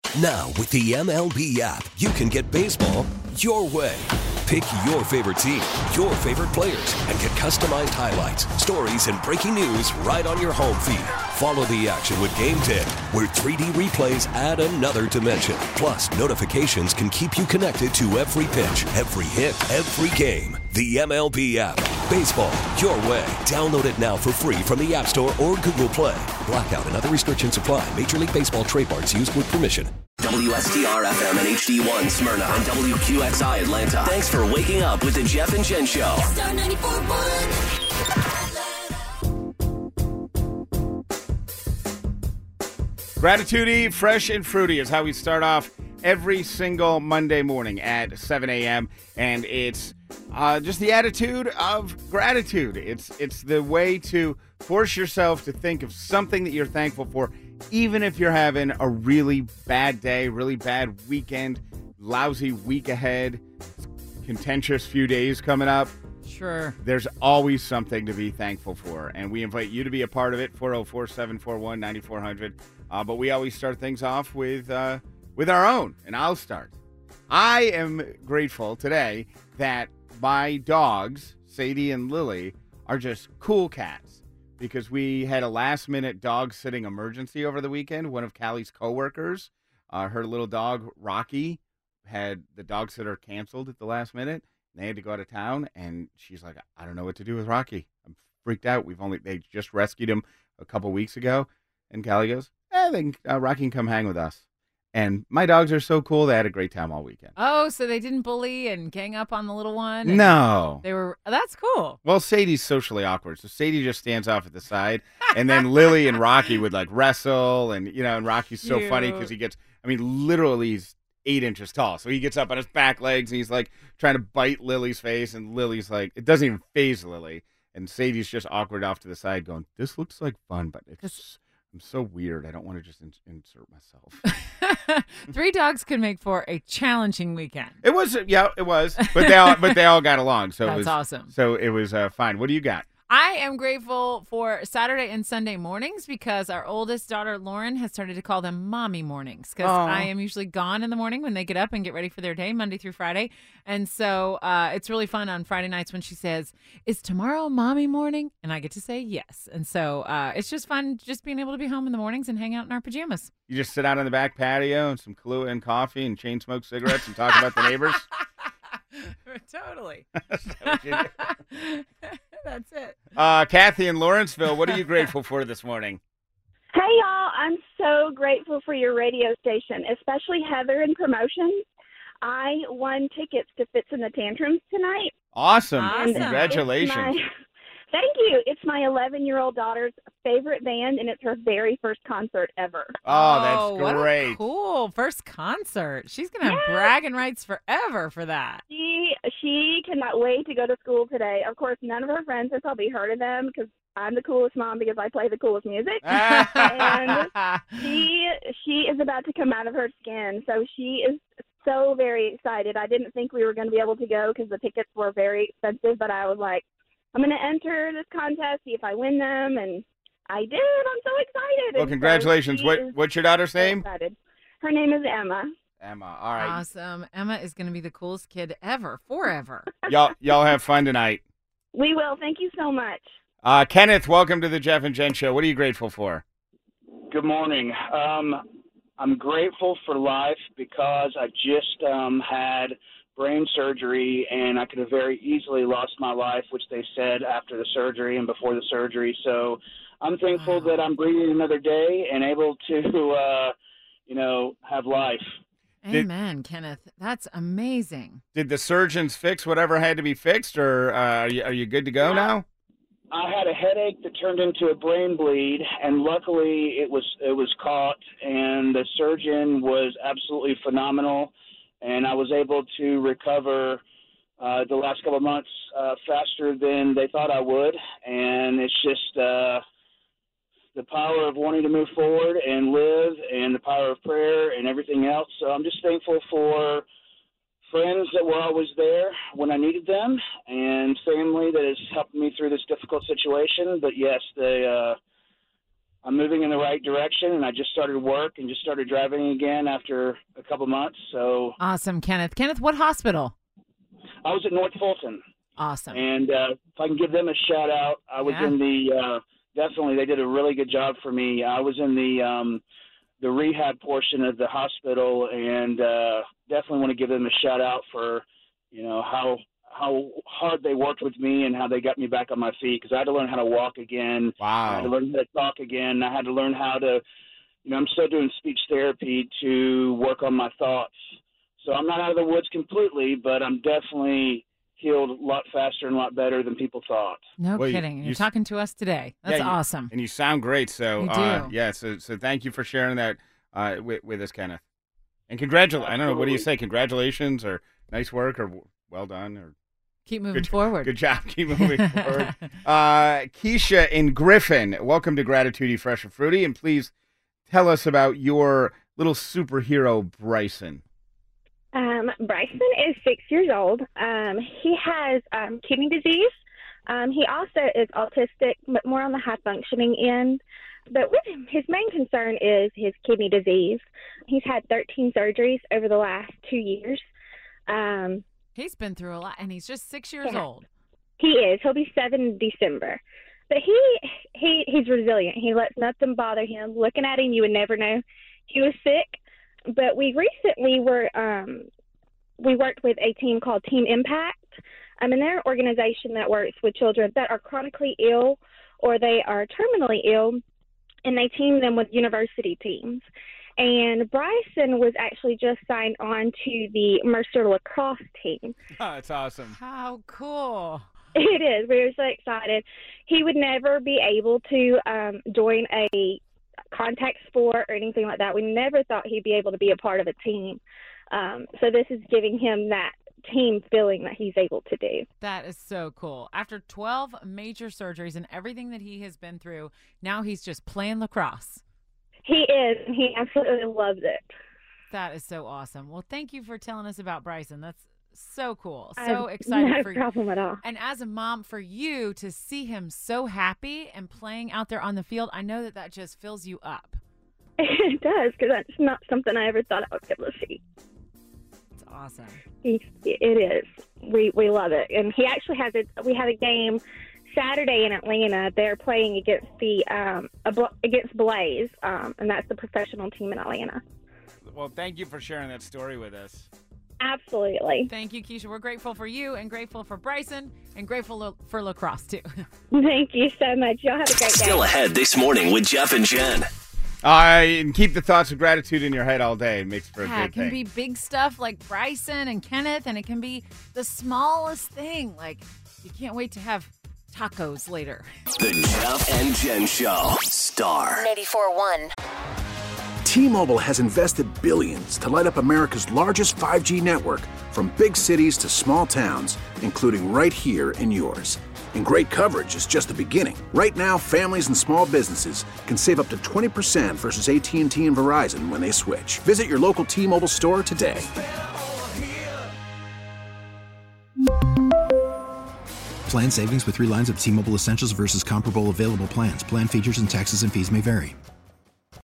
Now, with the MLB app, you can get baseball your way. Pick your favorite team, your favorite players, and get customized highlights, stories, and breaking news right on your home feed. Follow the action with Game 10, where 3D replays add another dimension. Plus, notifications can keep you connected to every pitch, every hit, every game. The MLB app. Baseball your way. Download it now for free from the App Store or Google Play. Blackout and other restrictions apply. Major League Baseball trademarks used with permission. WSTR FM and HD1 Smyrna and WQXI Atlanta. Thanks for waking up with the Jeff and Jen Show. Star 94.1. Gratitude Fresh and Fruity is how we start off every single Monday morning at 7 a.m. And it's just the attitude of gratitude. It's the way to force yourself to think of something that you're thankful for, even if you're having a really bad day, really bad weekend, lousy week ahead, contentious few days coming up. Sure. There's always something to be thankful for, and we invite you to be a part of it, 404-741-9400. But we always start things off with our own, and I'll start. I am grateful today that my dogs, Sadie and Lily, are just cool cats because we had a last-minute dog sitting emergency over the weekend. One of Callie's coworkers, her little dog, Rocky, had the dog sitter canceled at the last minute. They had to go out of town, and she's like, I don't know what to do with Rocky. I'm freaked out. They just rescued him a couple weeks ago. And Callie goes, I think Rocky can come hang with us. And my dogs are so cool. They had a great time all weekend. Oh, so they didn't bully and gang up on the little one? No. That's cool. Well, Sadie's socially awkward. So Sadie just stands off at the side. And then Lily and Rocky would like wrestle. And, and Rocky's so funny because literally he's 8 inches tall. So he gets up on his back legs and he's like trying to bite Lily's face. And Lily's like, it doesn't even faze Lily. And Sadie's just awkward off to the side going, this looks like fun, but I'm so weird. I don't want to just insert myself. 3 dogs could make for a challenging weekend. It was. But they all got along. So That's awesome. So it was fine. What do you got? I am grateful for Saturday and Sunday mornings because our oldest daughter, Lauren, has started to call them mommy mornings because I am usually gone in the morning when they get up and get ready for their day, Monday through Friday. And so it's really fun on Friday nights when she says, is tomorrow mommy morning? And I get to say yes. And so it's just fun just being able to be home in the mornings and hang out in our pajamas. You just sit out on the back patio and some Kahlua and coffee and chain smoke cigarettes and talk about the neighbors? Totally. That's it. Kathy in Lawrenceville, what are you grateful for this morning? Hey, y'all. I'm so grateful for your radio station, especially Heather in promotions. I won tickets to Fits in the Tantrums tonight. Awesome. Congratulations. Thank you. It's my 11-year-old daughter's favorite band, and it's her very first concert ever. Oh, that's great. What a cool first concert. She's going to have bragging rights forever for that. She cannot wait to go to school today. Of course, none of her friends have probably heard of them because I'm the coolest mom because I play the coolest music. And she is about to come out of her skin, so she is so very excited. I didn't think we were going to be able to go because the tickets were very expensive, but I was like, I'm going to enter this contest, see if I win them, and I did. I'm so excited. Well, congratulations. What's your daughter's name? Excited. Her name is Emma. Emma, all right. Awesome. Emma is going to be the coolest kid ever, forever. Y'all have fun tonight. We will. Thank you so much. Kenneth, welcome to the Jeff and Jen Show. What are you grateful for? Good morning. I'm grateful for life because I just had brain surgery, and I could have very easily lost my life, which they said after the surgery and before the surgery. So I'm thankful that I'm breathing another day and able to, have life. Amen, Kenneth. That's amazing. Did the surgeons fix whatever had to be fixed, or are you good to go now? I had a headache that turned into a brain bleed, and luckily it was caught, and the surgeon was absolutely phenomenal. And I was able to recover the last couple of months faster than they thought I would. And it's just the power of wanting to move forward and live and the power of prayer and everything else. So I'm just thankful for friends that were always there when I needed them and family that has helped me through this difficult situation. But, yes, I'm moving in the right direction, and I just started work and just started driving again after a couple months. So awesome, Kenneth. Kenneth, what hospital? I was at North Fulton. Awesome. And if I can give them a shout out, I was in the definitely they did a really good job for me. I was in the rehab portion of the hospital, and definitely want to give them a shout out for how hard they worked with me and how they got me back on my feet, because I had to learn how to walk again. Wow. I had to learn how to talk again. I had to learn how to, I'm still doing speech therapy to work on my thoughts. So I'm not out of the woods completely, but I'm definitely healed a lot faster and a lot better than people thought. No kidding. You're talking to us today. That's awesome. And you sound great. So, you do. So thank you for sharing that with us, Kenneth. And congratulations. I don't know, what do you say? Congratulations or nice work or well done or keep moving forward. Good job. Keep moving forward. Keisha in Griffin, welcome to Gratitude Fresh and Fruity. And please tell us about your little superhero, Bryson. Bryson is 6 years old. He has kidney disease. He also is autistic, but more on the high-functioning end. But with him, his main concern is his kidney disease. He's had 13 surgeries over the last 2 years. He's been through a lot, and he's just 6 years old. He is. He'll be 7 in December. But he's resilient. He lets nothing bother him. Looking at him, you would never know he was sick. But we recently we worked with a team called Team Impact. And they're an organization that works with children that are chronically ill or they are terminally ill, and they team them with university teams. And Bryson was actually just signed on to the Mercer lacrosse team. Oh, that's awesome. How cool. It is. We're so excited. He would never be able to join a contact sport or anything like that. We never thought he'd be able to be a part of a team. So this is giving him that team feeling that he's able to do. That is so cool. After 12 major surgeries and everything that he has been through, now he's just playing lacrosse. He is, and he absolutely loves it. That is so awesome. Well, thank you for telling us about Bryson. That's so cool. So excited for you. No problem at all. And as a mom, for you to see him so happy and playing out there on the field, I know that just fills you up. It does, because that's not something I ever thought I would be able to see. It's awesome. It is. We love it. And he actually we had a game Saturday in Atlanta. They're playing against against Blaze, and that's the professional team in Atlanta. Well, thank you for sharing that story with us. Absolutely. Thank you, Keisha. We're grateful for you and grateful for Bryson and grateful for lacrosse, too. Thank you so much. Y'all have a great day. Still ahead this morning with Jeff and Jen. And keep the thoughts of gratitude in your head all day. It makes for a good thing. It can be big stuff like Bryson and Kenneth, and it can be the smallest thing. Like, you can't wait to have tacos later. The Jeff and Jen Show. Star 94.1. T-Mobile has invested billions to light up America's largest 5G network, from big cities to small towns, including right here in yours. And great coverage is just the beginning. Right now, families and small businesses can save up to 20% versus AT&T and Verizon when they switch. Visit your local T-Mobile store today. Plan savings with 3 lines of T-Mobile Essentials versus comparable available plans. Plan features and taxes and fees may vary.